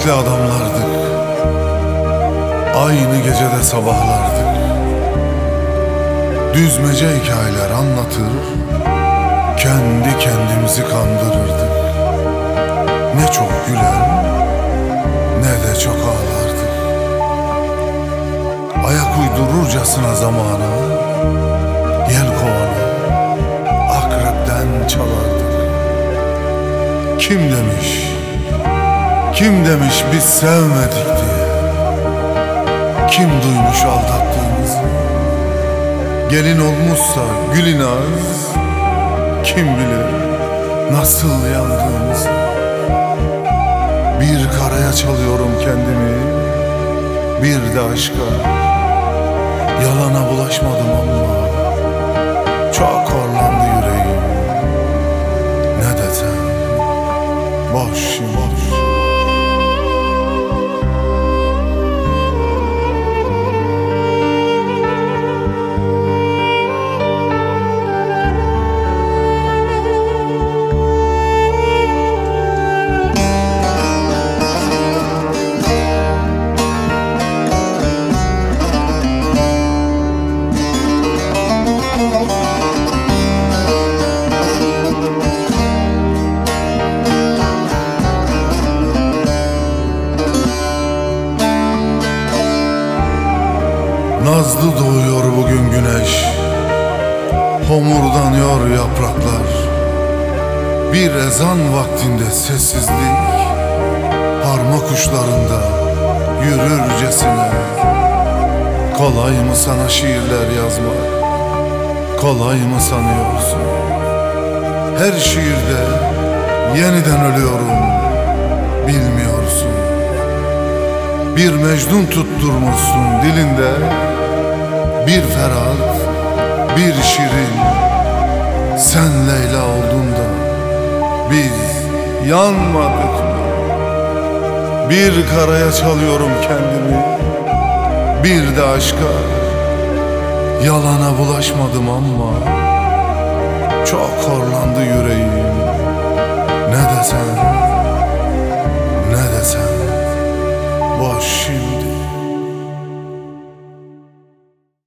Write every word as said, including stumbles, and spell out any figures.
yürekli adamlardık. Aynı gecede sabahlardık. Düzmece hikayeler anlatır, kendi kendimizi kandırırdık. Ne çok güler, ne de çok ağlardık. Ayak uydururcasına zamana, yelkovanı akrepten çalardık. Kim demiş, kim demiş biz sevmedik diye? Kim duymuş aldattığımızı? Gelin olmuşsa gülün az, kim bilir nasıl yandığımızı? Bir karaya çalıyorum kendimi, bir de aşka. Yalana bulaşmadım ama çok horlandı yüreğim. Ne desem boş boş. Nazlı doğuyor bugün güneş, homurdanıyor yapraklar. Bir ezan vaktinde sessizlik, parmak uçlarında yürürcesine. Kolay mı sana şiirler yazmak, kolay mı sanıyorsun? Her şiirde yeniden ölüyorum, bilmiyorsun. Bir Mecnun tutturmuşsun dilinde, bir Ferhat, bir Şirin. Sen Leyla oldun da biz yanmadık mı? Bir karaya çalıyorum kendimi, bir de aşka. Yalana bulaşmadım ama çok horlandı yüreğim. Ne desem, ne desem boş şimdi.